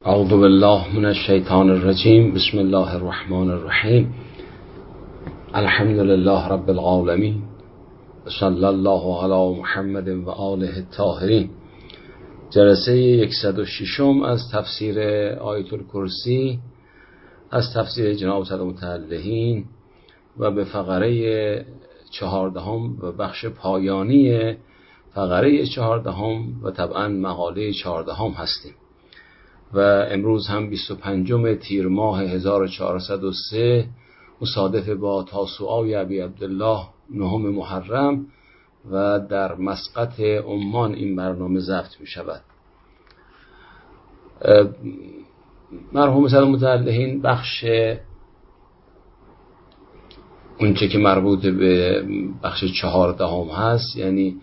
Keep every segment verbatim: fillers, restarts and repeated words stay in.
اعوذ بالله من الشیطان الرجیم. بسم الله الرحمن الرحیم. الحمد لله رب العالمین. صلی الله علی محمد و آله الطاهرین. جلسه صد و شش از تفسیر آیت الکرسی از تفسیر جناب سید متعلهین و به فقره چهاردهم و بخش پایانی فقره چهاردهم و طبعا مقاله چهاردهم هستیم و امروز هم بیست و پنجم تیر ماه هزار و چهارصد و سه مصادف با تاسوعای ابی عبدالله نهم محرم و در مسقط عمان این برنامه ضبط می شود. مرحوم سید متعلهین بخش اونچه که مربوط به بخش چهاردهم هست، یعنی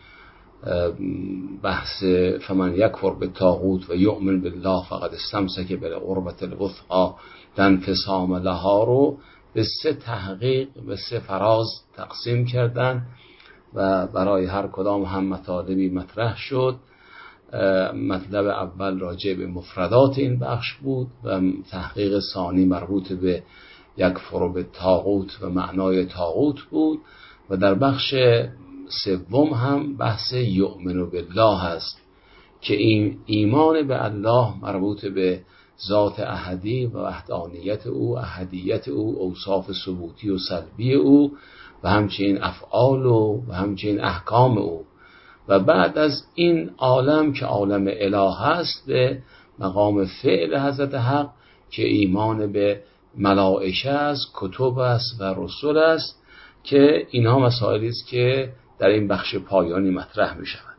بحث فمن یکفر بالطاغوت و یؤمن بالله فقد استمسک بالعروة الوثقی لا انفصام لها رو به سه تحقیق، به سه فراز تقسیم کردن و برای هر کدام هم مطالبی مطرح شد. مطلب اول راجع به مفردات این بخش بود و تحقیق ثانی مربوط به یکفر بالطاغوت و معنای طاغوت بود و در بخش سوم هم بحث یؤمن بالله است که این ایمان به الله مربوط به ذات احدی و وحدانیت او، احدیت او، اوصاف ثبوتی و سلبی او و همچنین افعال او و همچنین احکام او. و بعد از این عالم که عالم اله است به مقام فعل حضرت حق که ایمان به ملائکه است، کتب است و رسول است که اینها مسائلی است که در این بخش پایانی مطرح می شود.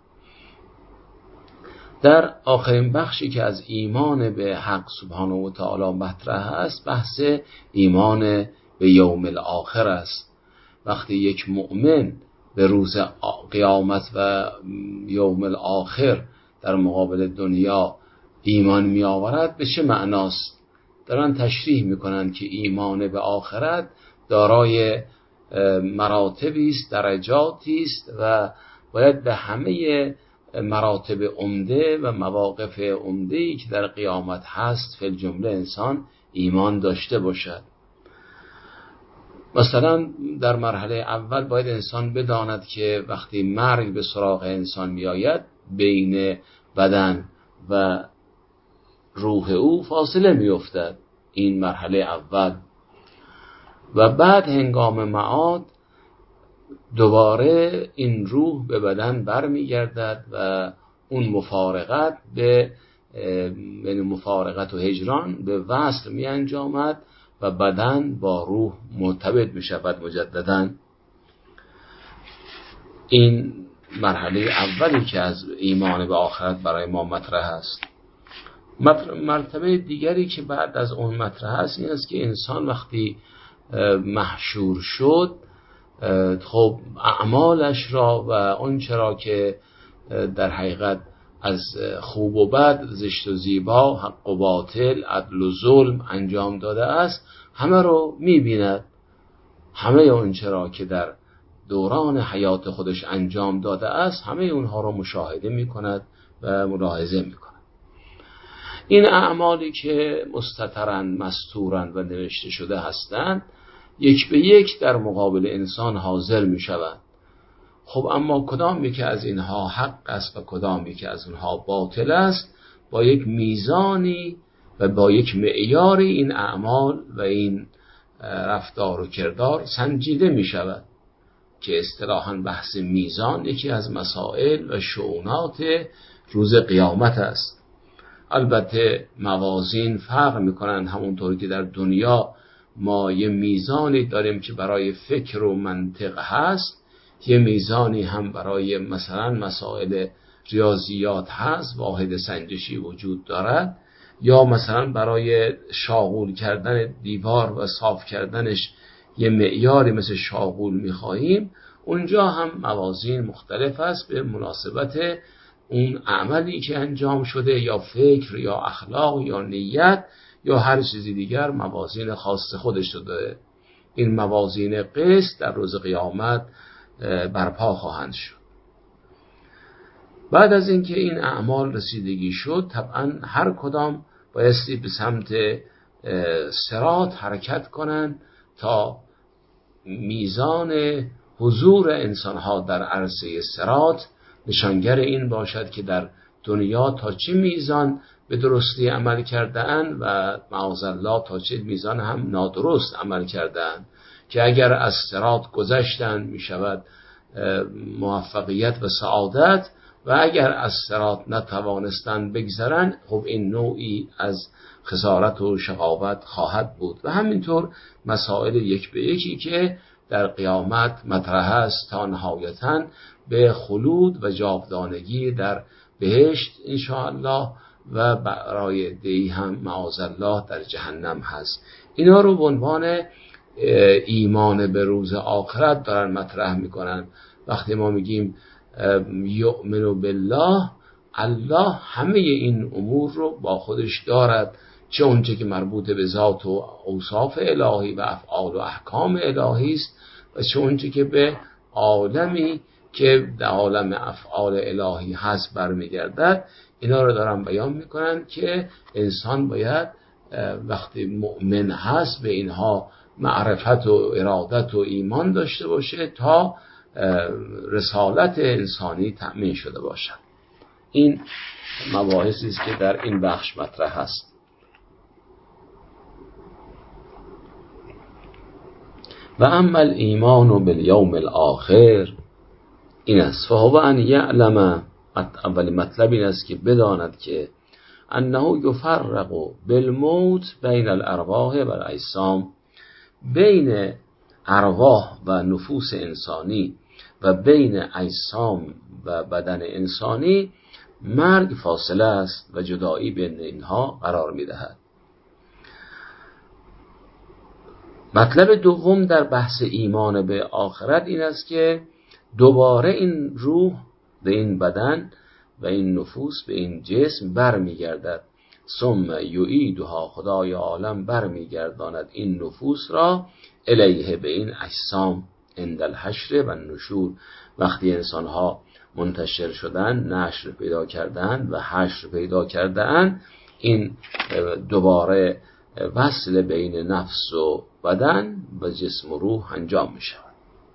در آخرین بخشی که از ایمان به حق سبحانه و تعالی مطرح است بحث ایمان به یوم الاخر است. وقتی یک مؤمن به روز قیامت و یوم الاخر در مقابل دنیا ایمان می آورد به چه معناست؟ دارن تشریح می کنند که ایمان به آخرت دارای مراتبی است، درجاتی است و باید به همه مراتب عمده و مواقف عمده‌ای که در قیامت هست فی الجمله انسان ایمان داشته باشد. مثلا در مرحله اول باید انسان بداند که وقتی مرگ به سراغ انسان می آید بین بدن و روح او فاصله می افتد. این مرحله اول. و بعد هنگام معاد دوباره این روح به بدن برمی گردد و اون مفارقت به یعنی مفارقت و هجران به وصل می انجامد و بدن با روح مرتبط می شود مجددا. این مرحله اولی که از ایمان به آخرت برای ما مطرح است. مرتبه دیگری که بعد از اون مطرح است این است که انسان وقتی محشور شد خب اعمالش را و اون چرا که در حقیقت از خوب و بد، زشت و زیبا، حق و باطل، عدل و ظلم انجام داده است همه رو می‌بیند. همه اون چرا که در دوران حیات خودش انجام داده است همه اونها رو مشاهده می‌کند و ملاحظه می‌کند. این اعمالی که مستترن، مستورن و نوشته شده هستند یک به یک در مقابل انسان حاضر می شود. خب اما کدام یکی از اینها حق است و کدام یکی از اینها باطل است با یک میزانی و با یک معیاری این اعمال و این رفتار و کردار سنجیده می شود که اصطلاحاً بحث میزان یکی از مسائل و شؤونات روز قیامت است. البته موازین فرق میکنند. همونطوری که در دنیا ما یه میزانی داریم که برای فکر و منطق هست، یه میزانی هم برای مثلا مسائل ریاضیات هست، واحد سنجشی وجود دارد، یا مثلا برای شاغول کردن دیوار و صاف کردنش یه معیاری مثل شاغول میخواهیم. اونجا هم موازین مختلف است به مناسبت اون عملی که انجام شده، یا فکر یا اخلاق یا نیت یا هر چیزی دیگر موازین خاص خودش داره. این موازین قسط در روز قیامت برپا خواهند شد. بعد از اینکه این اعمال رسیدگی شد طبعا هر کدام بایستی به سمت صراط حرکت کنن تا میزان حضور انسانها در عرصه صراط نشانگر این باشد که در دنیا تا چه میزان به درستی عمل کرده‌اند و معاذالله تا چه میزان هم نادرست عمل کرده‌اند، که اگر از صراط گذشتند می شود موفقیت و سعادت، و اگر از صراط نتوانستند بگذرند خب این نوعی از خسارت و شقاوت خواهد بود. و همینطور مسائل یک به یکی که در قیامت مطرح است تا نهایتاً به خلود و جاودانگی در بهشت انشاءالله، و برای عده‌ای هم معاذالله در جهنم هست. اینا رو به عنوان ایمان به روز آخرت دارن مطرح میکنن. وقتی ما میگیم یؤمن بالله، الله همه این امور رو با خودش دارد، چه اونچه که مربوط به ذات و اوصاف الهی و افعال و احکام الهی است، و چه اونچه که به عالمی که در عالم افعال الهی هست برمیگردد. اینا رو دارن بیان میکنن که انسان باید وقتی مؤمن هست به اینها معرفت و ارادت و ایمان داشته باشه تا رسالت انسانی تأمین شده باشد. این مباحثی است که در این بخش مطرح است. و اما الایمان بالیوم الاخر، این است فهو ان یعلم، اولین مطلب این است که بداند که انه یفرق بالموت بین الارواح و الاجسام، بین ارواح و نفوس انسانی و بین اجسام و بدن انسانی مرگ فاصله است و جدایی بین اینها قرار می‌دهد. مطلب دوم در بحث ایمان به آخرت این است که دوباره این روح به این بدن و این نفوس به این جسم برمیگردد. ثم یعیدها، خدای عالم برمیگرداند این نفوس را الیه، به این اجسام، عند الحشر و النشور، وقتی انسان ها منتشر شدن، نشر پیدا کردن و حشر پیدا کردن، این دوباره وصل بین نفس و بدن و جسم و روح انجام می شود.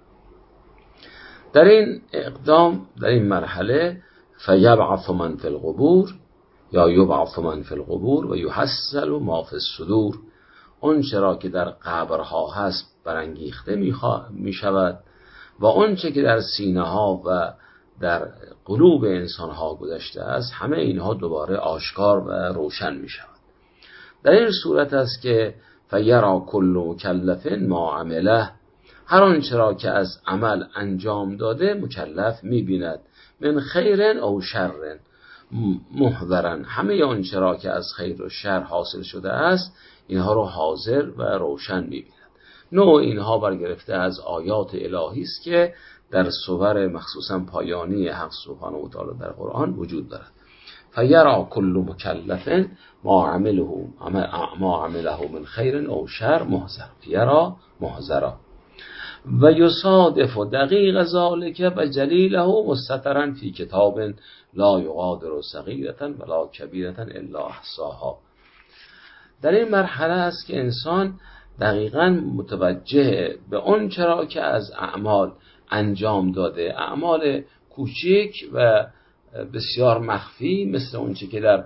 در این اقدام، در این مرحله، فیبعث من فی القبور، یا یبعث من فی القبور و یحصل ما فی الصدور، اون چرا که در قبرها هست برانگیخته می شود و اون چه که در سینه ها و در قلوب انسان ها گذشته است، همه اینها دوباره آشکار و روشن می شود. در این صورت است که فیرا کل مکلف ما عمله، هر آنچه را که از عمل انجام داده مکلف می‌بیند، من خیر او شر محضرن، همه آنچه را که از خیر و شر حاصل شده است اینها رو حاضر و روشن می‌بیند. نوع اینها برگرفته از آیات الهی است که در سور مخصوصا پایانی حق سبحانه و تعالی در قرآن وجود دارد. فیرا کل مکلف ما عمله ما عمله من خیر او شر محضر، یرا محضرا و یصادف دقیق ذالک و جلیله مستترا فی کتاب لا یغادر صغیرة ولا کبیرة الا احصاها. در این مرحله است که انسان دقیقاً متوجه به اون چرا که از اعمال انجام داده، اعمال کوچک و بسیار مخفی، مثل اون چه که در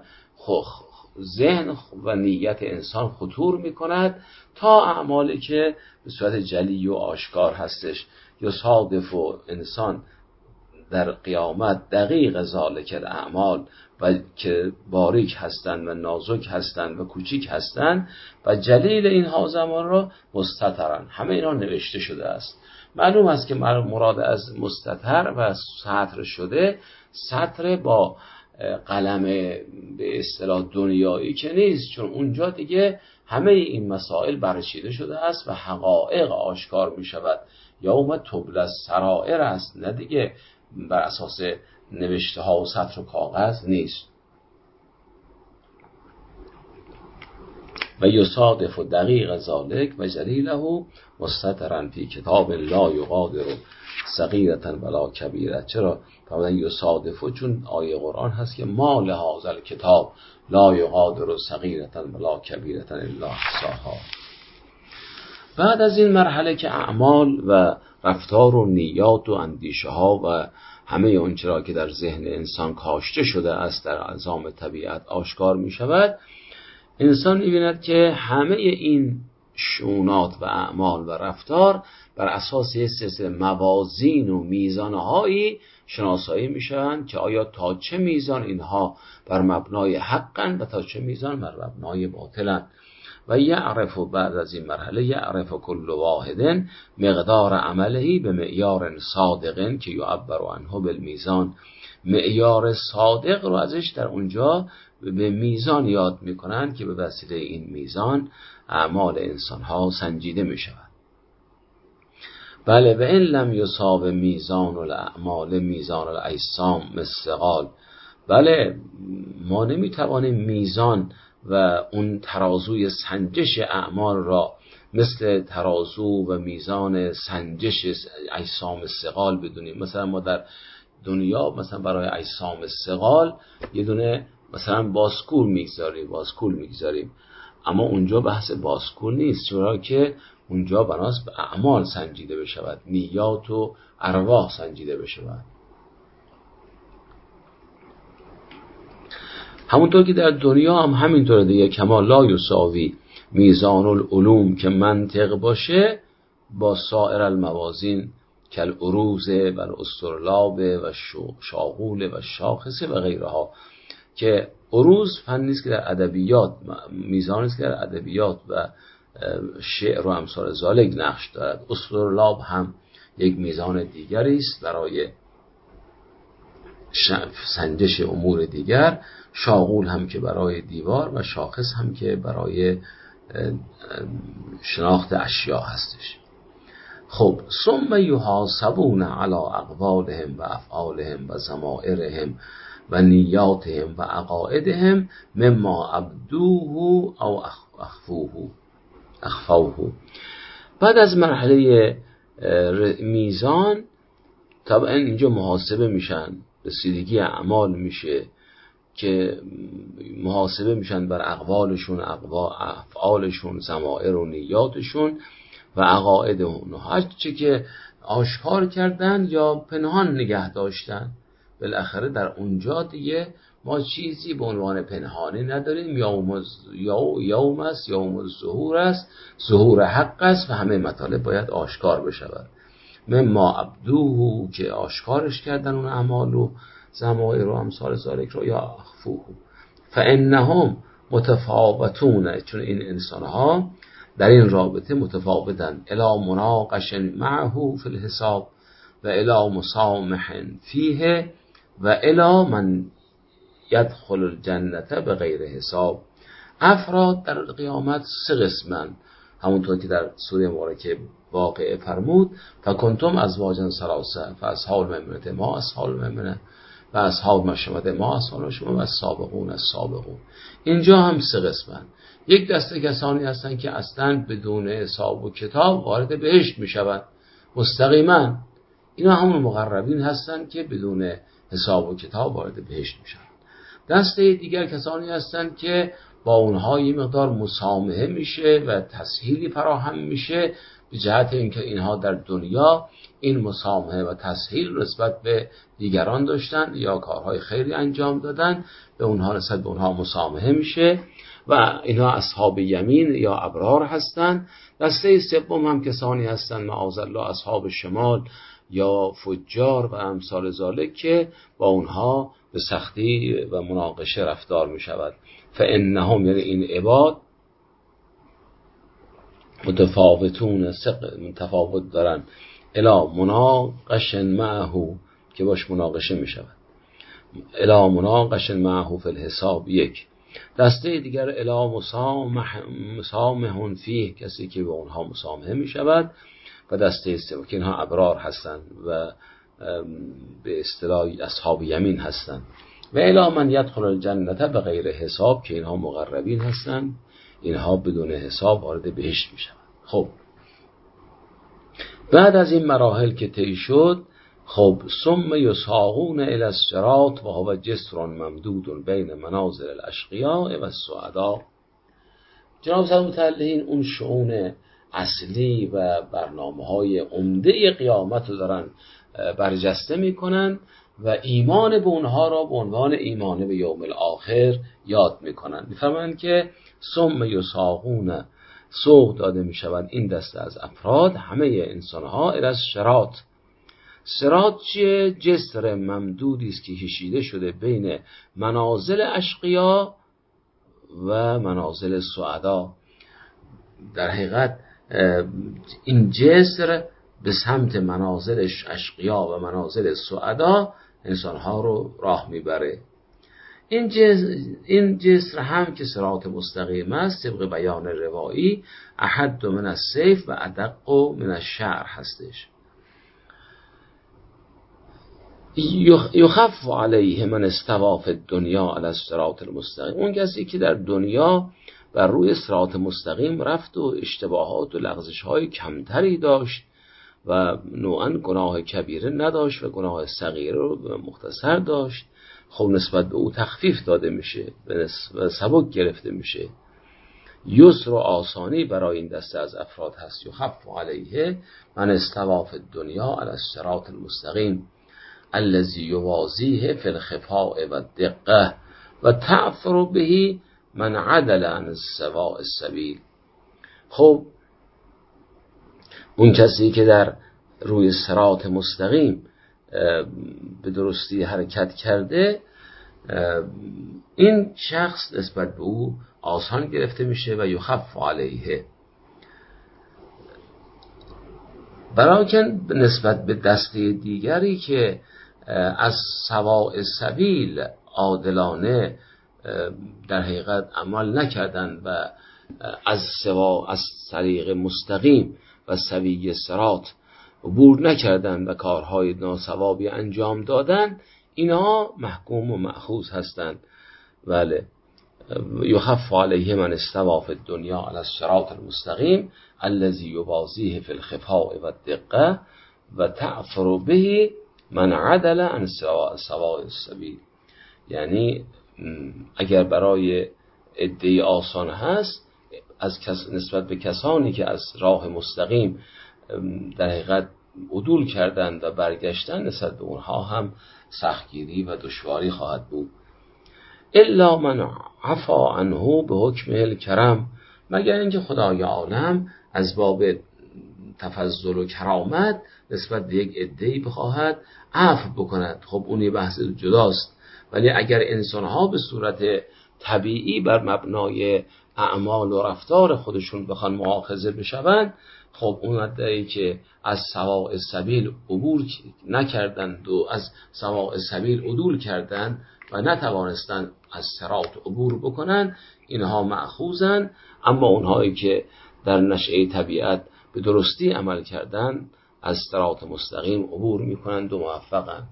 ذهن و نیت انسان خطور می کند، تا اعمالی که به صورت جلی و آشکار هستش. یصادف و انسان در قیامت دقیق ذالک الاعمال، و که باریک هستند و نازک هستند و کوچیک هستند، و جلیل اینها زمان را مستترن، همه اینا نوشته شده است. معلوم است که مراد از مستتر و سطر شده، سطر با قلم به اصطلاح دنیایی که نیست، چون اونجا دیگه همه این مسائل برچیده شده است و حقایق آشکار می شود. یوم تبلی السرائر است، نه دیگه بر اساس نوشته ها و سطر و کاغذ نیست. و یصادف دقیق ذالک و جلیله مستترا فی کتاب لا یغادر صغیرة ولا کبیرة. چرا؟ فرمودن یصادفو، چون آیه قرآن هست که ما لهذا الکتاب لا یغادر صغیرة ولا کبیرة الا احصاها. بعد از این مرحله که اعمال و رفتار و نیات و اندیشه ها و همه اون چرا که در ذهن انسان کاشته شده است در اعضام طبیعت آشکار می شود، انسان می بیند که همه این شؤونات و اعمال و رفتار بر اساس یک سلسله موازین و میزانهایی شناسایی می شوند که آیا تا چه میزان اینها بر مبنای حقن و تا چه میزان بر مبنای باطلن. و یعرف، بعد از این مرحله یعرف کل واحد مقدار عمله به معیار صادق که یعبر عنه بالمیزان. معیار صادق رو ازش در اونجا به میزان یاد میکنن که به وسیله این میزان اعمال انسان ها سنجیده می شود. بله، و این لم یصاب میزان الاعمال میزان الاجسام مثقال. بله، ما نمیتوانیم میزان و اون ترازوی سنجش اعمال را مثل ترازو و میزان سنجش اجسام ثقال بدونیم. مثلا ما در دنیا مثلا برای اجسام ثقال یه دونه مثلا باسکول میگذاریم باسکول میگذاریم اما اونجا بحث باسکول نیست، چرا که اونجا بناس به اعمال سنجیده بشود، نیات و ارواح سنجیده بشود. همونطور که در دنیا هم همینطوره دیگه، کما لا یساوی میزان العلوم که منطق باشه با سایر الموازین کل عروضه و الاسترلاب و شاغول و شاخصه و غیرها. که عروض فنی است که در ادبیات، میزانی است که در ادبیات و شعر و امثال ذالک نقش دارد. استرلاب هم یک میزان دیگری است برای سنجش امور دیگر، شاغول هم که برای دیوار و شاخص هم که برای شناخت اشیا هستش. خب ثم یحاسبون علی اقوالهم و افعالهم و ضمائرهم و نیاتهم و عقائدهم مما ابدوه او اخفوه اخفوه. بعد از مرحله میزان طبعا اینجا محاسبه میشن، رسیدگی اعمال میشه که محاسبه میشن بر اقوالشون، افعالشون، ضمائر و نیاتشون و عقائدهم، هر چی که آشکار کردن یا پنهان نگه داشتن. بالاخره در اونجا دیگه ما چیزی به عنوان پنهانی نداریم. یوم یوم است، یوم الظهور است، ظهور حق است و همه مطالب باید آشکار بشود. مما ابدوه که آشکارش کردن اون اعمال و ضمائر و امثال ذالک رو، یا اخفوه فانهم متفاوتون، چون این انسان ها در این رابطه متفاوتن. الی مناقش معه فی الحساب و الی مسامح فیه و الی من یدخل الجنة به غیر حساب. افراد در قیامت سه قسمن، همونطور که در سوره مبارکه واقعه فرمود فکنتم ازواجا ثلاثه فاصحاب المیمنه ما اصحاب المیمنه و اصحاب المشأمه ما اصحاب المشأمه و السابقون السابقون. اینجا هم سه قسمن. یک دسته کسانی هستند که اصلا بدون حساب و کتاب وارد بهشت میشوند مستقیما. اینا همون مقربین هستند که بدون حساب و کتاب وارد بهشت میشوند. دسته دیگر کسانی هستند که با اونها یه مقدار مسامحه میشه و تسهیلی فراهم میشه به جهت اینکه اینها در دنیا این مسامحه و تسهیل نسبت به دیگران داشتن یا کارهای خیری انجام دادن، به اونها نسبت به اونها مسامحه میشه و اینها اصحاب یمین یا ابرار هستند. دسته سوم هم کسانی هستند معاذ الله اصحاب شمال یا فجار و امثال ذالک که با اونها به سختی و مناقشه رفتار می شود. فانهم یعنی این عباد متفاوتون، متفاوت دارن. الا مناقش معه که باش مناقشه می شود. الا مناقش معه فی الحساب یک. دسته دیگر الا مسامح مسامح فیه، کسی که به اونها مسامحه می شود. و دسته سوم که اینها ابرار هستند و به اصطلاح اصحاب یمین هستند. و الی من یدخل الجنة به غیر حساب که اینها مقربین هستند، اینها بدون حساب وارد بهشت می شوند. خب بعد از این مراحل که طی شد، خب ثم یساقون الی الصراط و هو جسر ممدود بین منازل الاشقیاء و السعداء. جناب صاحب متعلقین اون شؤون اصلی و برنامه‌های عمده قیامت رو دارن برجسته میکنن و ایمان به اونها را به عنوان ایمان به یوم الاخر یاد میکنن. میفهمن که ثم یساقون، سوق داده میشوند این دسته از افراد، همه انسان ها، الی الصراط. صراط چیه؟ جسر ممدودی است که کشیده شده بین منازل اشقیا و منازل سعدا. در حقیقت این جسر به سمت منازل اشقیا و منازل سعدا انسانها رو راه میبره. این جسر, این جسر هم که صراط مستقیم است، طبق بیان روایی، احد من السیف و ادق من الشعر هستش. یخف علیه من استوى فی الدنیا علی الصراط المستقیم. اون کسی که در دنیا بر روی صراط مستقیم رفت و اشتباهات و لغزش های کمتری داشت و نوعا گناه کبیره نداشت و گناه صغیره رو مختصر داشت، خب نسبت به او تخفیف داده میشه و سبک گرفته میشه. یسر و آسانی برای این دسته از افراد هست. یخف علیه من استوى فی الدنیا علی الصراط المستقیم الذی یوازیه فی الخفاء و الدقه و تعفر به من عدل عن سواء السبیل. خب اون کسی که در روی صراط مستقیم به درستی حرکت کرده، این شخص نسبت به او آسان گرفته میشه و یخف علیه. بلکن نسبت به دسته دیگری که از سواء السبیل عادلانه در حقیقت عمل نکردند و از سوا از طریق مستقیم و سوی صراط عبور نکردند و کارهای ناصوابی انجام دادند، اینها محکوم و مأخوذ هستند. بله، یخف علیه من استوى فی الدنیا علی الصراط المستقیم الذی یوازیه فی الخفاء و الدقه و تعفر به من عدل عن سواء السبیل. یعنی اگر برای عده آسان هست از کس نسبت به کسانی که از راه مستقیم در حقیقت عدول کردند و برگشتن، نسبت به اونها هم سختگیری و دشواری خواهد بود. الا من عفا عنه به حکم الکرم، مگر اینکه خدای عالم از باب تفضل و کرامت نسبت به یک عده‌ای بخواهد عفو بکند. خب اون یه بحث جداست. ولی اگر انسان‌ها به صورت طبیعی بر مبنای اعمال و رفتار خودشون بخوان مؤاخذه بشوند، خب اون عده‌ای که از سواء السبیل عبور نکردند و از سواء السبیل عدول کردند و نتوانستند از صراط عبور بکنند، اینها مأخوذن. اما اونهایی که در نشأه طبیعت به درستی عمل کردند از صراط مستقیم عبور میکنند و موفقند.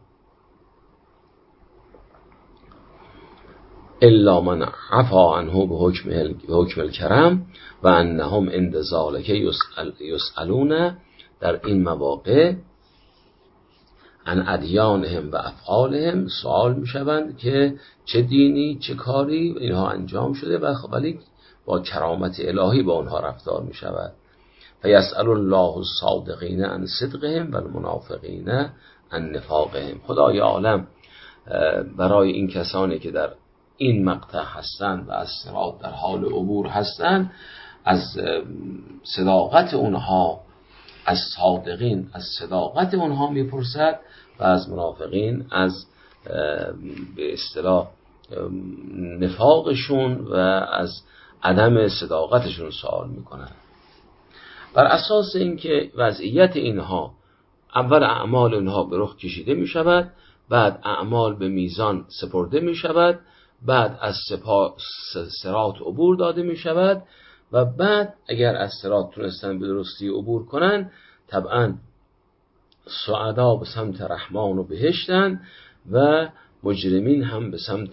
الا من عفا عنه به حکم حکم الکرم و انهم عند ذلک یسألون، در این مواقع عن ادیانهم و افعالهم سوال میشوند که چه دینی چه کاری اینها انجام شده و ولی با کرامت الهی با اونها رفتار میشود. فیسأل الله الصادقین عن صدقهم و المنافقین عن نفاقهم. خدای عالم برای این کسانی که در این مقطع هستند و از صراط در حال عبور هستند، از صداقت اونها، از صادقین از صداقت اونها میپرسد و از منافقین از به اصطلاح نفاقشون و از عدم صداقتشون سوال میکنند. بر اساس اینکه وضعیت اینها، اول اعمال اینها به رخ کشیده میشود، بعد اعمال به میزان سپرده میشود، بعد از صراط عبور داده میشود و بعد اگر از صراط تونستن به درستی عبور کنن، طبعا سعدا به سمت رحمان و بهشتن و مجرمین هم به سمت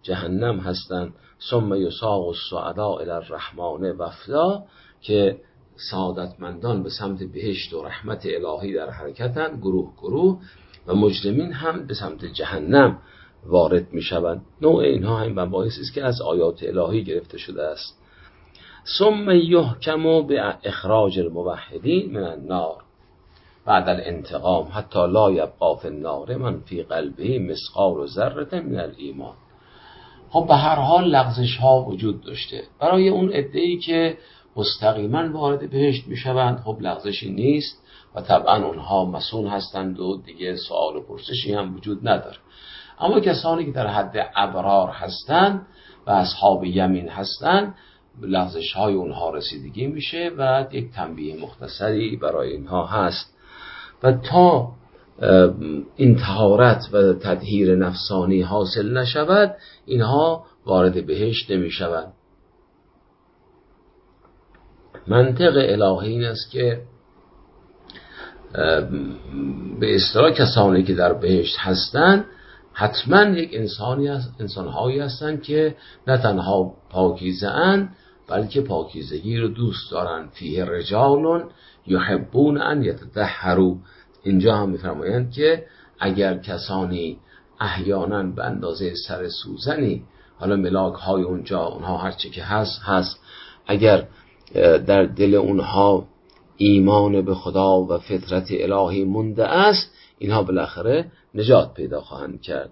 جهنم هستند. ثم یساق السعدا الی الرحمن وفدا، که سعادتمندان به سمت بهشت و رحمت الهی در حرکتن، گروه گروه، و مجرمین هم به سمت جهنم وارد می شوند. نوع اینها هم مباحثی است که از آیات الهی گرفته شده است. ثم یحکم به اخراج الموحدین من النار بعد الانتقام حتی لا یبقى فی النار من فی قلبه مثقال ذره من الایمان. خب به هر حال لغزش ها وجود داشته برای اون عده‌ای که مستقیما وارد بهشت می شوند. خب لغزشی نیست و طبعا اونها مسئول هستند و دیگه سوال و پرسشی هم وجود نداره. اما کسانی که در حد ابرار هستند و اصحاب یمین هستند، لغزش های اونها رسیدگی میشه و یک تنبیه مختصری برای اینها هست. و تا این طهارت و تطهیر نفسانی حاصل نشود، اینها وارد بهشت نمی شوند. منطق الهی این است که به اصطلاح کسانی که در بهشت هستند حتما یک انسانی هست، انسانهایی هستند که نه تنها پاکیزه اند بلکه پاکیزگی رو دوست دارند. فیه رجال یحبون ان یتطهروا. اینجا هم می‌فرمایند که اگر کسانی احیانا به اندازه سر سوزنی، حالا ملاک های اونجا اونها هرچی که هست هست، اگر در دل اونها ایمان به خدا و فطرت الهی مونده است، اینها بالاخره نجات پیدا خواهند کرد.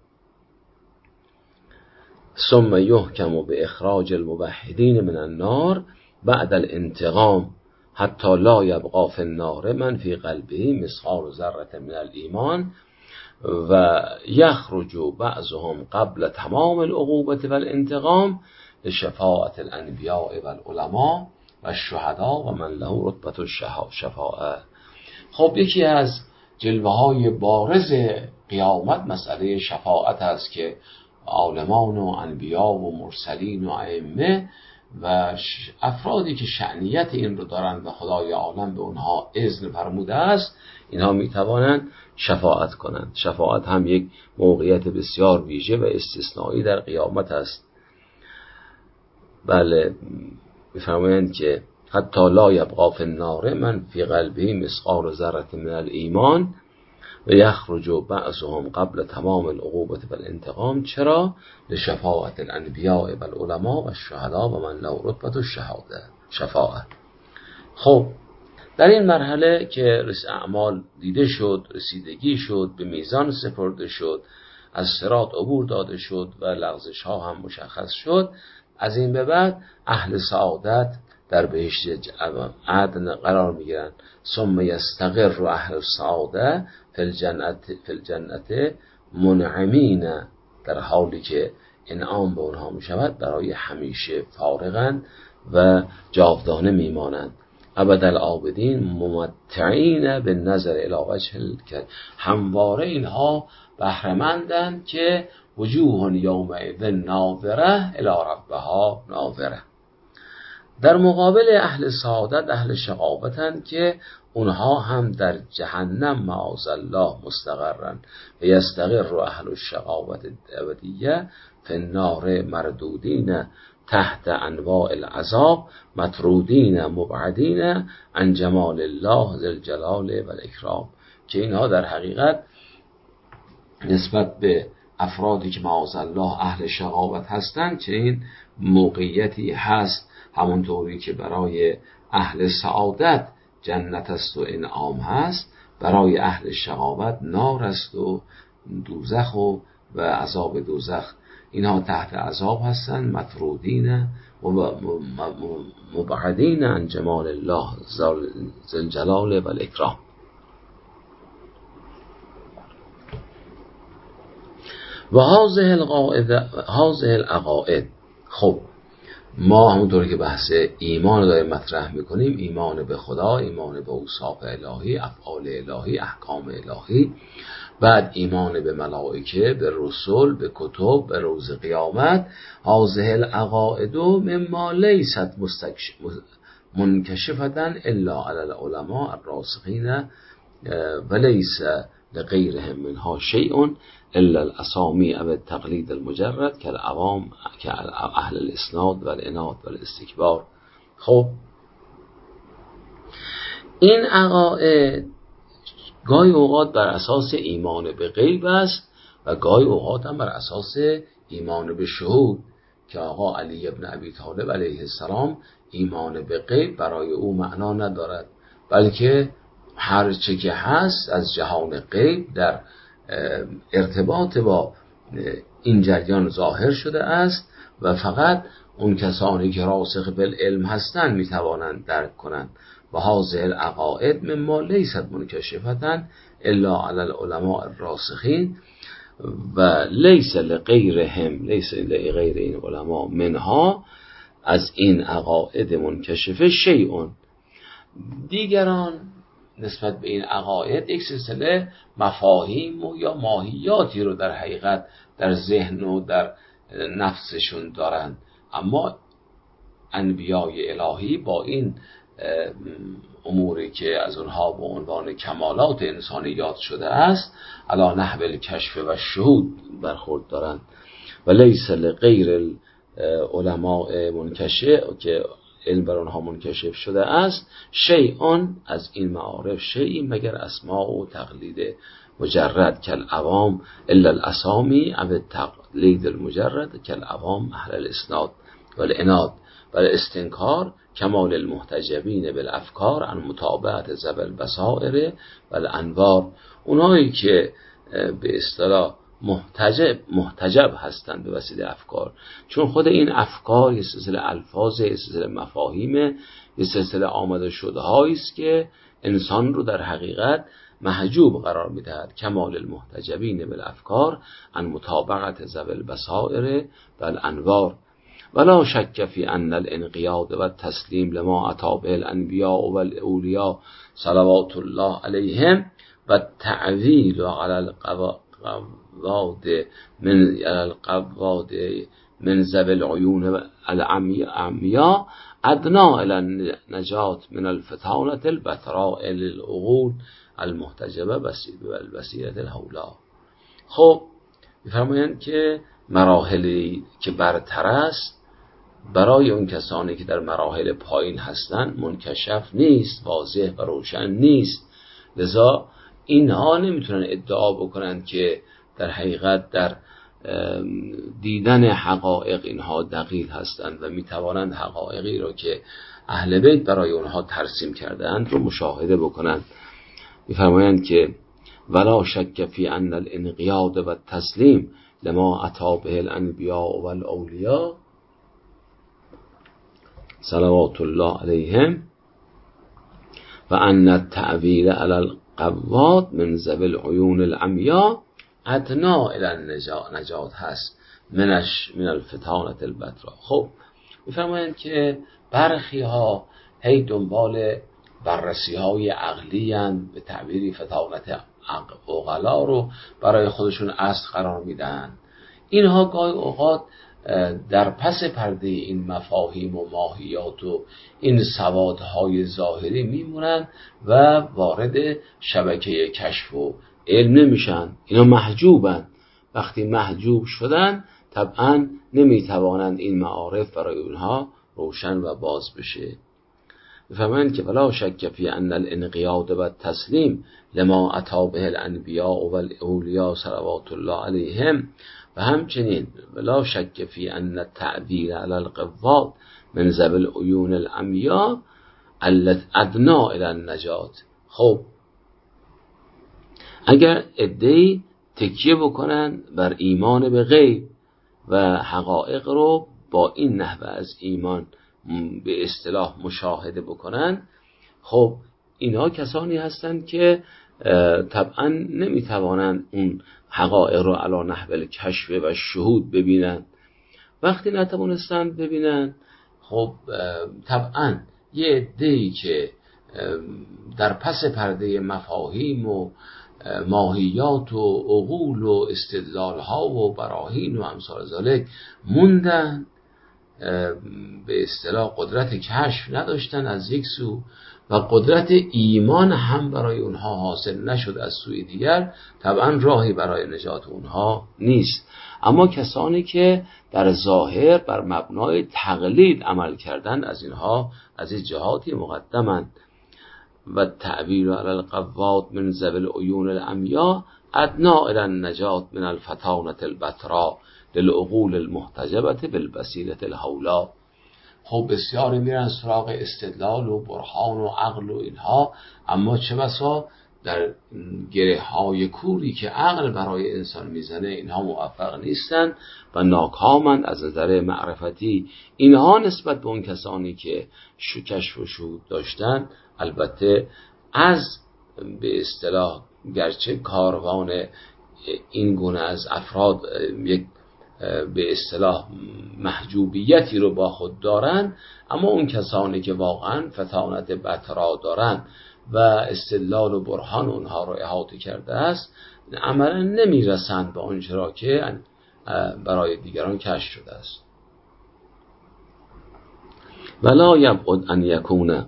ثم یحکم به اخراج الموحدین من النار بعد الانتقام حتی لا یبقى فی النار من فی قلبه مثقال ذره من الایمان و یخرج بعضهم قبل تمام العقوبة والانتقام لشفاعة الانبیاء والعلماء و الشهداء و من له رتبة الشفاعة. خب یکی از جلوه های بارز قیامت مسئله شفاعت است که عالمان و انبیا و مرسلین و ائمه و افرادی که شأنیت این رو دارند و خدای عالم به اونها اذن فرموده است، اینها میتوانند شفاعت کنند. شفاعت هم یک موقعیت بسیار ویژه و استثنایی در قیامت است. بله، میفرمایند که حتی لا یبقى فی النار من فی قلبه مثقال ذره من الایمان و یخرج بعضهم قبل تمام العقوبة والانتقام. چرا؟ لشفاعة الانبیاء والعلماء و الشهداء و من له رتبة الشهاده شفاعه. خب در این مرحله که رس اعمال دیده شد، رسیدگی شد، به میزان سپرده شد، از صراط عبور داده شد و لغزش ها هم مشخص شد، از این به بعد اهل سعادت در بهشت عدن قرار میگیرن. ثم یستقر اهل السعاده فی الجنت فی الجنت منعمین، در حالی که انعام به اونها میشود برای همیشه فارغند و جاودانه میمانند. ابدالآبدین ممتعین به نظر الی وجه الکریم. همواره اینها بهره‌مندند که وجوه یومئذ ناظره الی ربها ناظره. در مقابل اهل سعادت اهل شقاوتند که اونها هم در جهنم معاذ الله مستقرن. و یستقر اهل الشقاوت الابدیه فی النار مردودین تحت انواع العذاب مطرودین مبعدین عن جمال الله ذی الجلال و الاکرام. که اینها در حقیقت نسبت به افرادی که معاذ الله اهل شقاوت هستند چنین موقعیتی هست، همونطوری که برای اهل سعادت جنت است و انعام هست، برای اهل شقاوت نار است و دوزخ و, و عذاب دوزخ. اینها تحت عذاب هستند، مطرودین و مبعدین عن جمال الله ذی الجلال و الاکرام. و هذه القاعده هذه العقائد. خب ما همونطوری که بحث ایمان داریم مطرح میکنیم، ایمان به خدا، ایمان به اوصاف الهی، افعال الهی، احکام الهی، بعد ایمان به ملائکه، به رسول، به کتب، به روز قیامت. هذه العقائد مما لیست منکشفة الا علی العلماء الراسخین و لیس لغیرهم منها شیء الا الاسامی او التقلید المجرد که العوام که اهل الاسناد و الاناد و الاستکبار. خب این عقاید گاهی اوقات بر اساس ایمان به غیب است و گاهی اوقات هم بر اساس ایمان به شهود که آقا علی ابن ابی طالب علیه السلام ایمان به غیب برای او معنا ندارد، بلکه هر چه که هست از جهان غیب در ارتباط با این جریان ظاهر شده است و فقط اون کسانی که راسخ بالعلم هستند میتوانند درک کنند. و هذه العقائد مما لیست منکشفة الا علی العلماء الراسخین و لیس لغیرهم لیس لغیر این علما منها، از این عقاید منکشفه شیء. دیگران نسبت به این عقاید یک سلسله مفاهیم و یا ماهیاتی رو در حقیقت در ذهن و در نفسشون دارند، اما انبیای الهی با این اموری که از اونها به عنوان کمالات انسانیات شده است علی نحو الکشف و شهود برخورد دارند و لیس لغیر العلماء منکشف که علم بر آنها منکشف شده است شیئان از این معارف شیئی مگر اسماء و تقلید مجرد کالعوام الا الاسامی او تقلید المجرد کالعوام اهل الاسناد والعناد و استنکار کمال المحتجبین بالافکار عن متابعت ذوی البصائر و الانوار. اونایی که به اصطلاح محتجب محتجب هستند به وسیله افکار، چون خود این افکار یه سلسله الفاظ، یه سلسله مفاهیم، یه سلسله آمده شده هایی است که انسان رو در حقیقت محجوب قرار میدهد. کمال المحتجبین بالافکار عن متابعت ذوی البصائر و الانوار ولا شک فی ان الانقیاد و التسلیم لما اتی به الانبیاء و الاولیاء صلوات الله علیهم و تعویل علی القواعد من القواعد من ذوی العیون العمیاء ادنا الی النجات من الفتانة البتراء للعقول المحتجبه بالبصیرة الهولا. خب می‌فرمایند که مراحلی که برتر است برای اون کسانی که در مراحل پایین هستند منکشف نیست، واضح و روشن نیست، لذا اینها نمیتونن ادعا بکنند که در حقیقت در دیدن حقایق اینها دقیق هستند و میتوانند حقایقی رو که اهل بیت برای اونها ترسیم کردند رو مشاهده بکنند. میفرمایند که ولا شک فی ان الانقیاد و التسلیم لما اتی به الانبیاء و الاولیاء صلوات الله علیهم و ان التعویل علی القواعد من ذوی العیون العمیاء ادنا الی النجات هست منش من الفتانة البتراء. خب میفرمایند که برخی ها هی دنبال بررسی های عقلی اند، به تعبیری فتانت عقلا رو برای خودشون اصل قرار میدن. اینها گاهی اوقات در پس پرده این مفاهیم و ماهیات و این سوادهای ظاهری میمونن و وارد شبکه کشف و علم نمیشن. اینا محجوبن. وقتی محجوب شدن طبعا نمیتوانند این معارف برای اونها روشن و باز بشه. بفهمند که ولا شک فی ان الانقیاد و التسلیم لما اتی به الانبیاء و الاولیاء صلوات الله علیهم و همچنین ولا شک فی ان التعبیر علی القواعد من ذوی العیون العمیاء ادنا الی النجات. خب اگر ادعی تکیه بکنن بر ایمان به غیب و حقایق رو با این نحوه از ایمان به اصطلاح مشاهده بکنن، خب اینها کسانی هستند که طبعا نمیتوانند اون حقایق رو علی نحو الکشف و شهود ببینن. وقتی نتوانستند ببینن، خب طبعا یه عده‌ای که در پس پرده مفاهیم و ماهیات و عقول و استدلال ها و براهین و امثال ذالک موندن، به اصطلاح قدرت کشف نداشتن از یک سو و قدرت ایمان هم برای اونها حاصل نشد از سوی دیگر، طبعا راهی برای نجات اونها نیست. اما کسانی که در ظاهر بر مبنای تقلید عمل کردن، از اینها از این جهاتی مقدمند. و تعبیر علی القوات من ذوی العیون العمیا ادنا الی النجات من الفتانة البترا للعقول المحتجبة بالبصیرة الهولا. خب بسیاری میرن سراغ استدلال و برهان و عقل و اینها، اما چه بسا در گره های کوری که عقل برای انسان میزنه اینها موفق نیستن و ناکامند از نظر معرفتی. اینها نسبت به اون کسانی که کشف و شهود داشتن البته از به اصطلاح گرچه کاروان این گونه از افراد یک به اصطلاح محجوبیتی رو با خود دارن، اما اون کسانی که واقعا فتانت بترا دارن و استدلال و برهان اونها رو احاطه کرده است عملا نمیرسند به اون چرا که برای دیگران کشف شده است. ولا یبعد ان یکون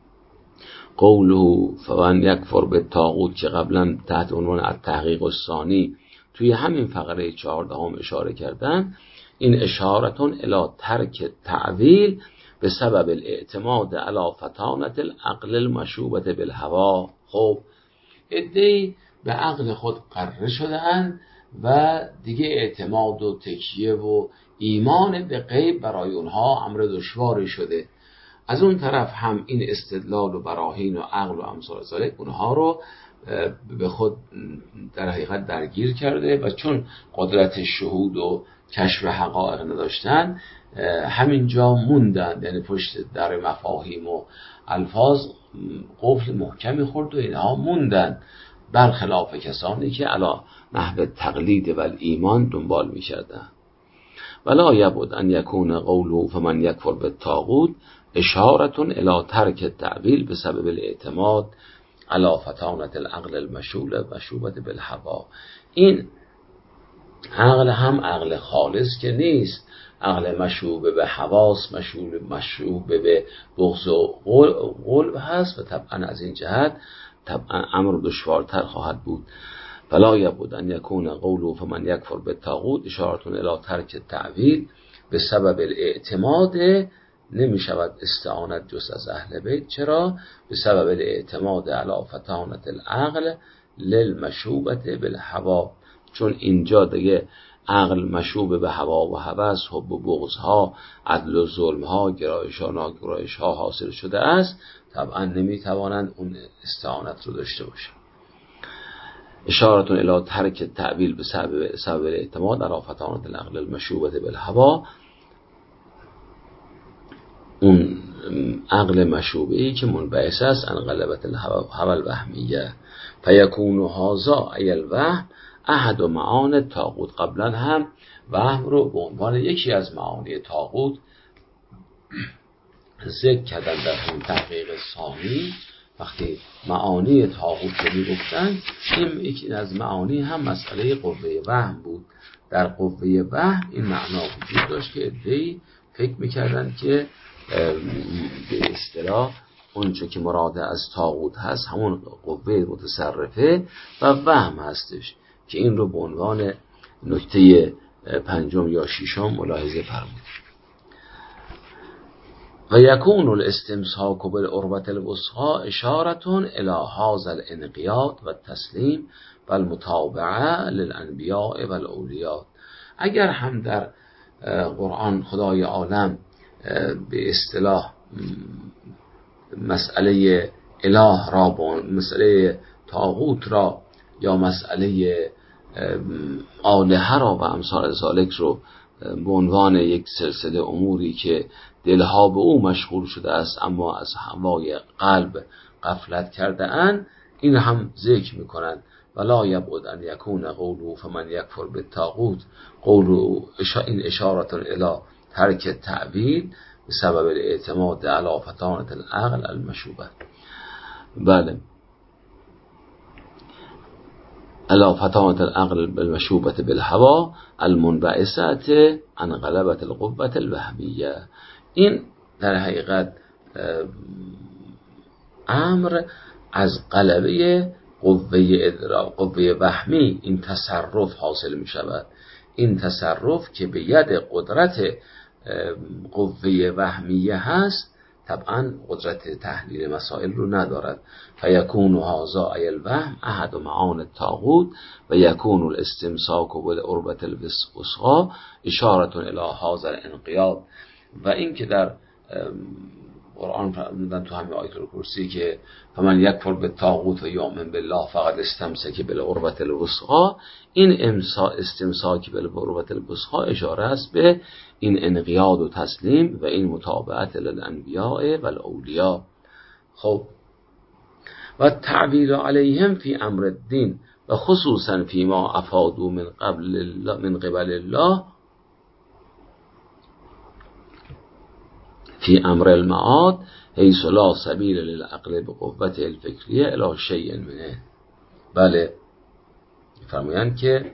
قوله فمن یکفر بالطاغوت که قبلا تحت عنوان التحقیق الثانی توی همین فقره چهاردهم اشاره کردن، این اشارتون الی ترک تعویل به سبب الاعتماد علی فتانة العقل المشوبة بالهوا. خب عده‌ای به عقل خود غره شده‌اند و دیگه اعتماد و تکیه و ایمان به غیب برای اونها امر دشواری شده. از اون طرف هم این استدلال و براهین و عقل و امثال ذالک اونها رو به خود در حقیقت درگیر کرده و چون قدرت شهود و کشف حقایق نداشتن همینجا موندن، یعنی پشت در مفاهیم و الفاظ قفل محکمی خورد و اینها موندن، برخلاف کسانی که علا نحو تقلید و ایمان دنبال می کردن. ولا یبعد ان یکون قوله فمن یکفر بالطاغوت اشارتون الی ترک التعویل به سبب الاعتماد علی فتانة العقل المشوبة بالهوا. این عقل هم عقل خالص که نیست، عقل مشوبه به حواس، مشوبه مشوبه به بغض و قلب هست و طبعا از این جهت طبعا امر دشوارتر خواهد بود. فلا یبعد ان یکون قوله فمن یکفر بالطاغوت اشارتون الی ترک التعویل به سبب الاعتماد، نمی شود استعانت جز از اهل بیت. چرا؟ به سبب الاعتماد علی فتانة العقل للمشوبة بالهوا، چون اینجا دیگه عقل مشوب به هوا و هوس، حب و بغض ها، عدل و ظلم ها، گرایش ها ناگرایش ها حاصل شده است، طبعا نمی توانند اون استعانت رو داشته باشند. اشارتون الی ترک التعویل به سبب سبب الاعتماد علی فتانة العقل المشوبة بالهوا، اون عقل مشوبه‌ای که منبعث است عن غلبة الهوى الوهمیه فیکون هذا ای الوهم احد معانی طاغوت. قبلا هم وهم رو به عنوان یکی از معانی طاغوت ذکر کردن در همین تحقیق ثانی. وقتی معانی طاغوت رو میگفتن این یکی از معانی هم مسئله قوه وهم بود. در قوه وهم این معنا وجود داشت که عده‌ای فکر میکردن که به اصطلاح اونچه که مراد از طاغوت هست همون قوه متصرفه و وهم هستش که این رو به عنوان نکته پنجم یا ششم ملاحظه فرمودید. و یکون الاستمساک بالعروة الوثقی اشارتون الی هذا الانقیاد و التسلیم و المتابعه للانبیاء و الاولیاء. اگر هم در قرآن خدای عالم به اصطلاح مسئله اله را با مسئله طاغوت را یا مسئله آلهه را و امثال ذالک رو به عنوان یک سلسله اموری که دلها به او مشغول شده است اما از هوای قلب غفلت کرده اند، این هم ذکر میکنند. ولا یبعد ان یکون قوله فمن یکفر بالطاغوت قوله این اشارتون الی ترک التعویل به سبب الاعتماد علی فتانة العقل المشوبة. بله، علی فتانة العقل المشوبة بالهوا المنبعثة عن غلبة القوة الوهمیه. این در حقیقت امر از غلبه قوه ادراک، قوه وهمی، این تصرف حاصل می شود. این تصرف که به ید قدرت قوه وهمیه هست طبعا قدرت تحلیل مسائل رو ندارد. فیکون هذا ای الوهم احد معانی الطاغوت و یکون الاستمساک بالعروة الوثقی اشاره الی هذا الانقیاد. و این که در قرآن فرمودن تو همین آیت الکرسی که فمن یکفر بالطاغوت و یؤمن بالله فقد استمسک بالعروة الوثقی، این امسا استمساک بالعروة الوثقی اشاره است به این انقیاد و تسلیم و این متابعت للانبیاء و الاولیاء. خب و تعویل علیهم فی امر الدین و خصوصا فیما افادوا من قبل الله من قبل الله فی امر المعاد حیث لا سبیل للعقل بقوت الفکریه الی شیء منه. بله فرمایند که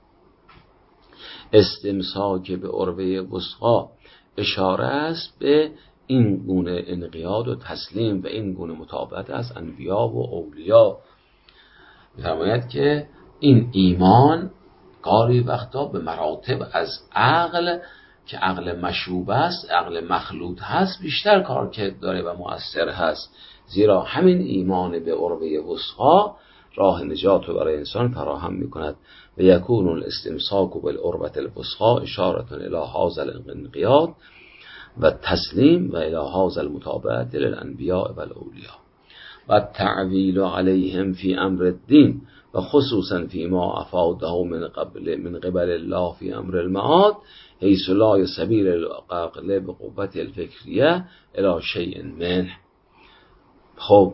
استمساک به عروه وثقی اشاره است به این گونه انقیاد و تسلیم و این گونه متابعت از انبیا و اولیا. فرمایند که این ایمان گاهی وقتا به مراتب از عقل که عقل مشوب است، عقل مخلوط هست، بیشتر کار که داره و مؤثر هست، زیرا همین ایمان به عروه وثقی راه نجات رو برای انسان فراهم میکند. و یکون الاستمساک بالعروة الوثقی اشاره الی هذا الانقیاد و تسلیم و الی هذا المتابعت للانبیاء و الاولیاء. و تعویل علیهم فی امر الدین و خصوصا فیما افاده من قبل من قبل الله فی امر المعاد حیث لا سبیل العقل بقوت الفکریه الی شیء منه. خب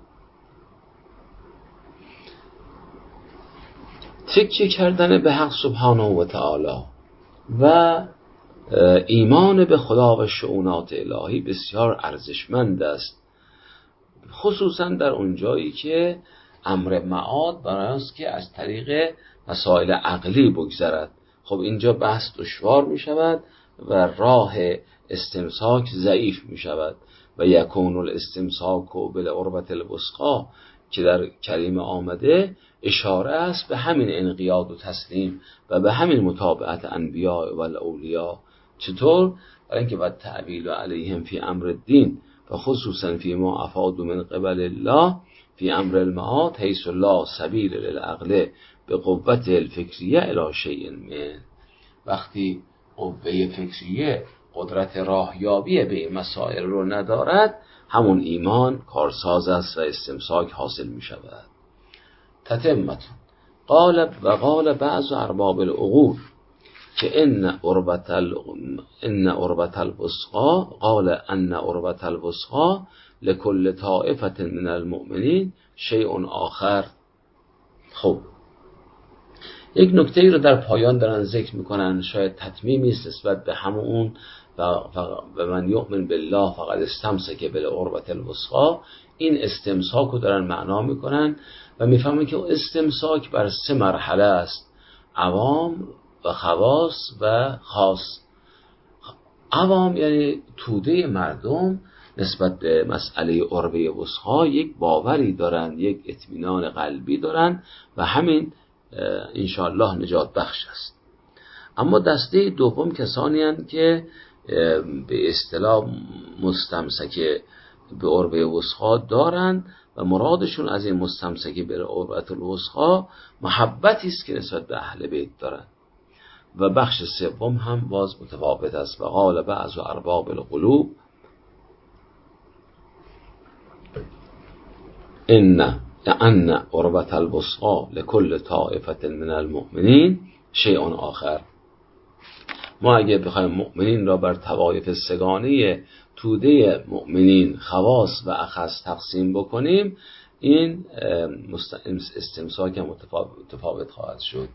تکیه کردن به حق سبحانه و تعالی و ایمان به خدا و شؤونات الهی بسیار ارزشمند است، خصوصا در اونجایی که امر معاد برای است که از طریق مسائل عقلی بگذرد. خب اینجا بحث دشوار می شود و راه استمساک ضعیف می شود. و یکون الاستمساک بالعروة الوثقی که در کلمه آمده اشاره است به همین انقیاد و تسلیم و به همین متابعت انبیاء و الاولیاء. چطور؟ برای اینکه و تعویل علیهم فی امر الدین و خصوصا فی ما افادوا من قبل الله فی امر المعاد حیث لا سبیل للعقل به قوت الفکریه الی شیء من. وقتی قوه فکریه قدرت راهیابی به این مسائل رو ندارد، همون ایمان کارساز است و استمساک حاصل می شود. تتمت قال و قال بعض ارباب العقول که ان عروة ال... ان عروة الوثقی قال ان عروة الوثقی لكل طائفة من المؤمنین شیء آخر. خب یک نکته رو در پایان دارن ذکر میکنن، شاید تتمیمی است نسبت به همون و من یؤمن بالله فقد استمسک بالعروة الوثقی. این استمساک رو دارن معنا میکنن و میفهمن که استمساک بر سه مرحله است: عوام و خواص و خاص. عوام یعنی توده مردم نسبت به مسئله عروة وثقی یک باوری دارن، یک اطمینان قلبی دارن و همین انشاءالله نجات بخش است. اما دسته دوم کسانی هستند که به اصطلاح مستمسک به عروة وثقی دارند و مرادشون از این مستمسک به عروة الوثقی محبتی است که نسبت به اهل بیت دارند. و بخش سوم هم باز متفاوت است. و قال بعض ارباب القلوب ان ان عروة الوثقی لكل طائفة من المؤمنین شیء آخر. ما اگه بخوایم مؤمنین را بر طوایف سگانه توده مؤمنین خواص و اخص تقسیم بکنیم، این استمساک متفاوت خواهد شد.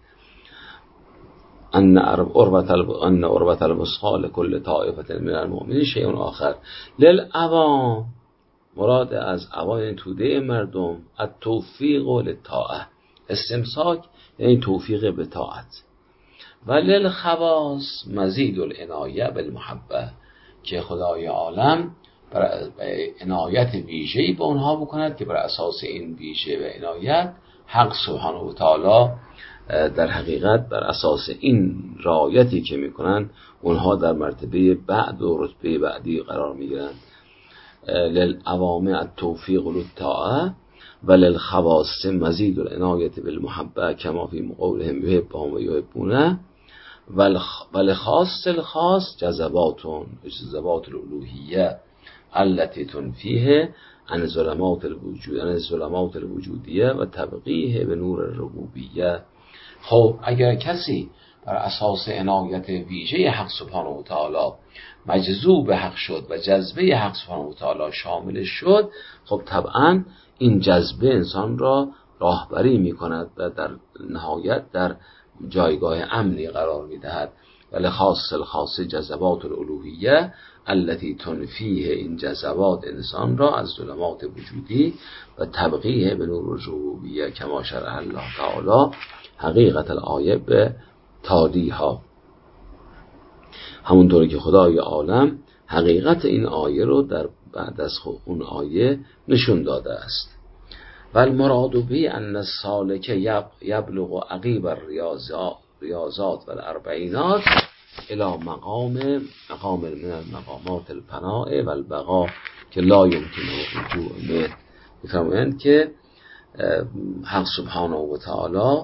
ان عروة الوثقی لكل طائفة من المؤمنین شیء آخر. للعوام مراد از عوام توده مردم التوفیق للطاعه، استمساک یعنی توفیق به طاعت. و للخواص مزید العنایه بالمحبه، که خدای عالم بر عنایت ویژه‌ای به اونها بکند که بر اساس این ویژه و عنایت حق سبحانه و تعالی در حقیقت بر اساس این رعایتی که میکنن اونها در مرتبه بعد و رتبه بعدی قرار میگیرند. للعوام التوفیق للطاعه و للخواص مزید العنایت بالمحبه کما فی قولهم یحبهم و یحبونه و لخاص الخاص جذباتون جذبات الالوهیه التي تنفیه عن ظلمات الوجود عن ظلمات الوجودیه و تبقیه به نور الربوبیه. خب اگر کسی بر اساس عنایت ویژه حق سبحانه و تعالی مجذوب حق شد و جذبه حق سبحانه و تعالی شامل شد، خب طبعا این جذبه انسان را راهبری می کند و در نهایت در جایگاه امنی قرار می دهد. ولی خاص الخاص جذبات الالوهیه التي تنفیه، این جذبات انسان را از ظلمات وجودی و تبقیه به نور الربوبیه کما شرع الله تعالی حقیقت الآیه به تالی ها، همونطوری که خدای عالم حقیقت این آیه رو در بعد از اون آیه نشون داده است. و المراد به ان السالک یبلغ عقیب الریاضات و الاربعینات الى مقام مقام من المقامات الفناء و البقاء که لا یمکن الرجوع منه. میفرمایند که حق سبحانه و تعالی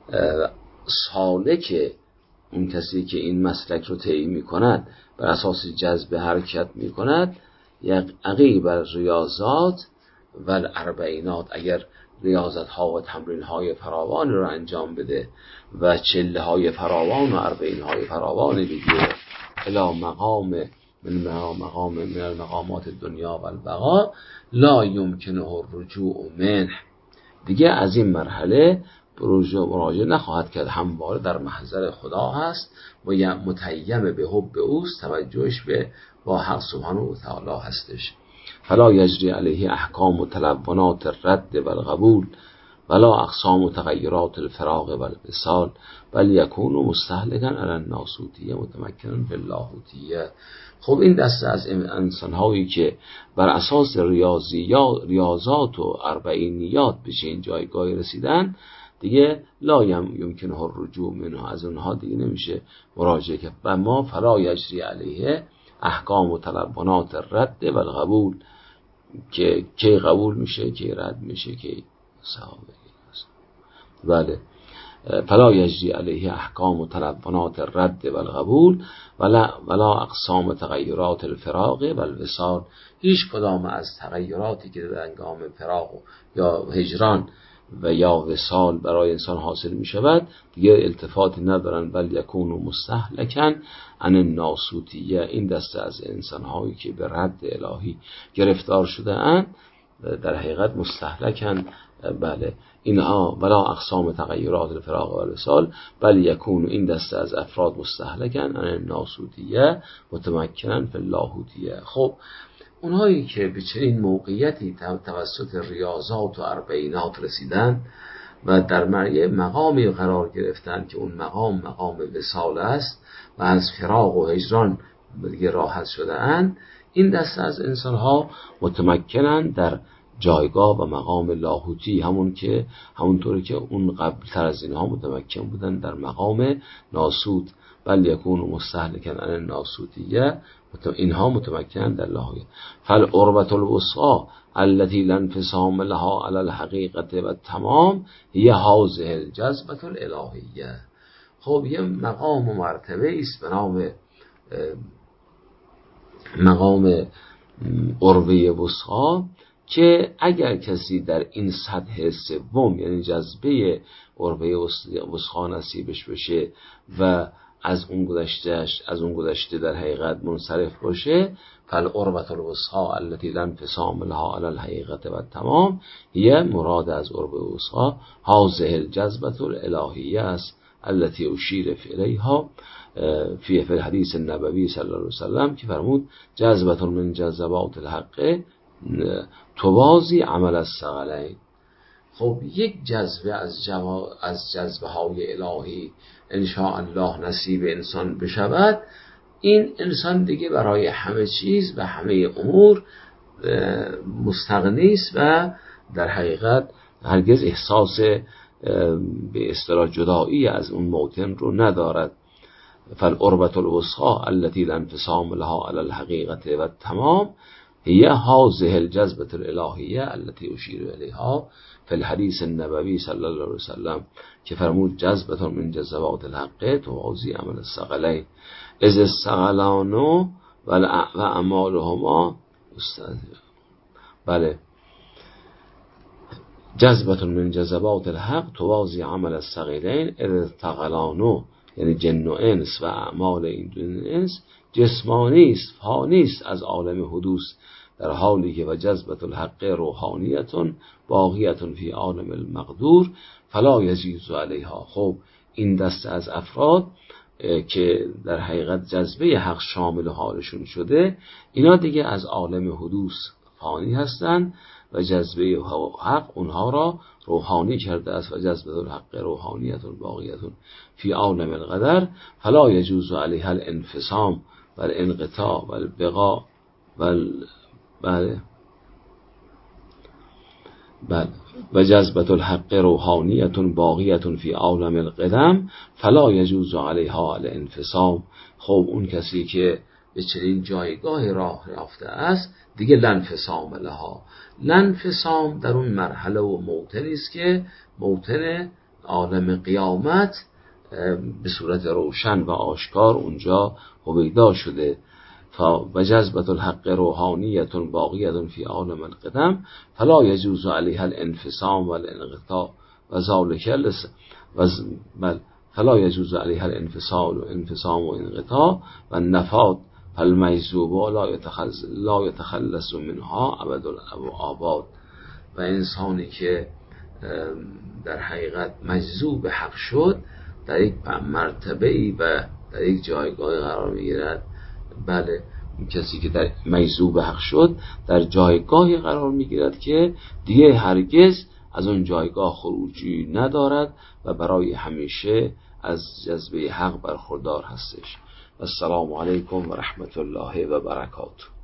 سالک، اون کسی که این مسلک رو طی می کند بر اساس جذب حرکت می کند، یک عقیب ریاضات و الاربعینات، اگر ریاضت ها و تمرین های فراوان رو انجام بده و چله های فراوان و اربعین های فراوان بگیره الی مقام من مقام من المقامات الدنیا و البقا لا یمکنه الرجوع منه، دیگه از این مرحله مراجعه نخواهد کرد، همواره در محضر خدا هست و متیم به حب اوست، توجهش به با حق سبحانه و تعالی هستش. فلا یجری علیه احکام و تلونات الرد و القبول ولا اقسام و تغییرات الفراق و الوصال بل یکون مستهلکا علی الناسوتیه متمکنا فی اللاهوتیه. خب این دسته از انسان هایی که بر اساس ریاضیات ریاضات و اربعینیات به چنین جایگاهی رسیدن، دیگه لا یمکنه الرجوع منها، از اونها دیگه نمیشه مراجعه کرد. و ما فلا یجری علیه احکام و تلونات الرد و القبول، که کی قبول میشه کی رد میشه کی صحابه. بله، فلا یجری علیه احکام و تلونات الرد و القبول ولا ولا اقسام تغییرات الفراق و الوصال، هیچ کدام از تغییراتی که در هنگام فراق یا هجران و یا وصال برای انسان حاصل می شود دیگه التفاتی ندارن. بل یکون مستهلکا عن الناسوتیه، این دسته از انسان هایی که به رد الهی گرفتار شده اند در حقیقت مستهلکن. بله، اینها ولا اقسام تغییرات الفراق و الوصال بل یکون، این دسته از افراد مستهلکن عن الناسوتیه متمکنن فی اللاهوتیه. خب اونهایی که به چنین موقعیتی توسط ریاضات و اربعینات رسیدن و در مرحله مقامی قرار گرفتن که اون مقام مقام وصال است و از فراق و هجران دیگه راحت شده اند، این دسته از انسان‌ها متمکنن در جایگاه و مقام لاهوتی، همون که همونطوری که اون قبل تر از اینها متمکن بودن در مقام ناسوت. بل یکون مستهلکن عن الناسوتیه، اینها متمکنن در لاهوتی. فالعربة الوثقی التي لا انفصام لها علی الحقیقت و تمام هی هذه الجذبة الالهیه. خب یه مقام و مرتبه است به نام مقام عروه وثقی که اگر کسی در این سطح سوم یعنی جذبه عروه وثقی نصیبش بشه و از اون گذشتهش از اون گذشته در حقیقت منصرف باشه، فالعروة الوثقی التي لا انفصام لها علی الحقیقت و تمام هي مراد از عروه وثقی هذه الجذبة الالهیه است التي اشیر الیها فی فی الحدیث النبوی صلی الله علیه وسلم که فرمود جذبة من جذبات الحق توازی عمل الثقلین. خب یک جذبه از جوا... از جذبه های الهی ان شاء الله نصیب انسان بشود، این انسان دیگه برای همه چیز و همه امور مستغنی است و در حقیقت هرگز احساس به اصطلاح جدایی از اون موطن رو ندارد. فالعروة الوثقی التي لا انفصام لها علی الحقیقت و تمام هي هذه الجذبة الالهیه التي اشیر الیها فی الحدیث النبوی صلی الله علیه وسلم که فرمود جذبة من جذبات الحق توازی عمل الثقلین اذ الثقلان و اعمالهما بله جذبة من جذبات الحق توازی عمل الثقلین اذ الثقلان، یعنی جن و انس و اعمال این دو انس جسمانی است، فانی است از عالم حدوث، در حالی که و جذبة الحق روحانیتون باقیتون فی عالم المقدور فلا یجیز علیها. خب این دسته از افراد که در حقیقت جذبه حق شامل حالشون شده، اینا دیگه از عالم حدوث فانی هستند و جذبه حق اونها را روحانی کرده است و جذبه الحق روحانیتون باقیتون فی عالم القدر فلا یجوز علیها الانفصام و الانقطاع و البقاء و بله بله و جذبة الحق روحانیتون باقیتون فی عالم القدم فلا یجوز علیها الانفصام. خب اون کسی که به چنین جایگاه راه رفته است دیگه لنفصام لها، لنفصام در اون مرحله و موطنی است که موطن عالم قیامت به صورت روشن و آشکار اونجا هویدا شده. و جذبة الحق روحانیتون باقیتون فی عالم القدم فلا یجوز علیها الانفصام و الانقطاع و ذالک و فلا یجوز علیها الانفصال و انفصام و انقطاع و نفات فالمجذوب لا یتخلص لا یتخلص منها ابد الاباد. و انسانی که در حقیقت مجذوب حق شد در یک مرتبه‌ای و در یک جایگاه قرار میگیرد. بله کسی که در مجذوب حق شد در جایگاهی قرار میگیرد که دیگه هرگز از اون جایگاه خروجی ندارد و برای همیشه از جذبه حق برخوردار هستش. السلام علیکم و رحمت الله و برکاته.